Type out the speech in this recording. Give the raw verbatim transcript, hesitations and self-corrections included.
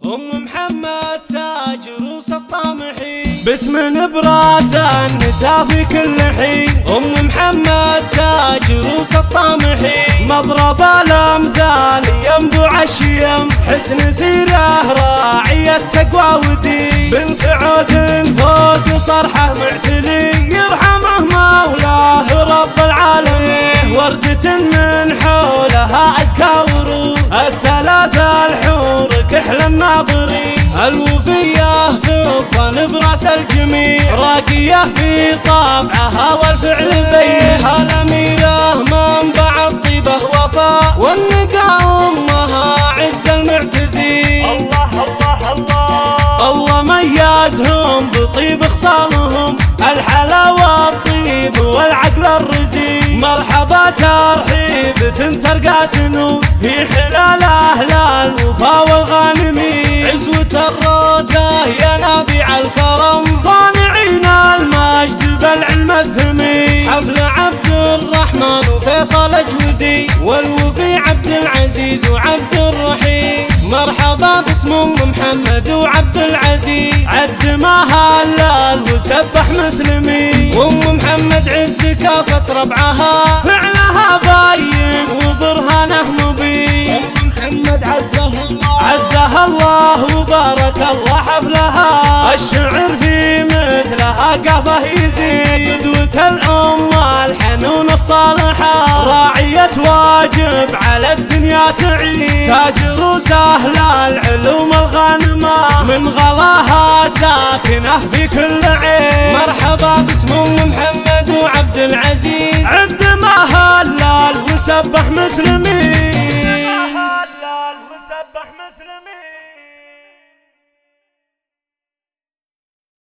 أم محمد تاج روس الطامحين، باسم براس النساء في كل حين. أم محمد تاج روس الطامحين، مضرب الأمثال ينبوع الشيم، حسن سيره راعية تقوى ودين، بنت عود فوق صرحه معتلي، يرحمه مولاه رب العالمين. وردة من حولها أزكى ورود، الثلاثة الحور كحل الناظرين، الوفية في الظن براس الجميع، راقية في طبعها والفعل بينها، الأميرة منبع الطيبة وفاء، والنقاء أمها عز المعتزين. الله الله الله الله ميزهم بطيب خصالهم، الحلاوة الطيب والعقل الرزين. مرحبا ترحيب ترقى سنون، في حلال أهل الوفا والغانمين، عزوة الرادة يا نبيع الكرم، صانعين المجد بالعلم الثمين. حفل عبد الرحمن وفيصل جودي، والوفي عبد العزيز وعبد الرحيم، مرحبا باسم ام محمد وعبد العزيز، عد ما هلل وسبح مسلمين. وام محمد عز كافة ربعها، فعلها باين وبرهانه مبين. ام محمد عزها الله عزها الله وبارك الله حفلها، الشعر في مثلها قافه يزيد، قدوة الأمة الحنون الصالحة، راعية واجب على الدنيا تعين، تاج روس أهل العلوم الغانمة، من غلاها ساكنة في كل عين. مرحبا باسم ام محمد وعبد العزيز، عد ما هلل وسبح مسلمين.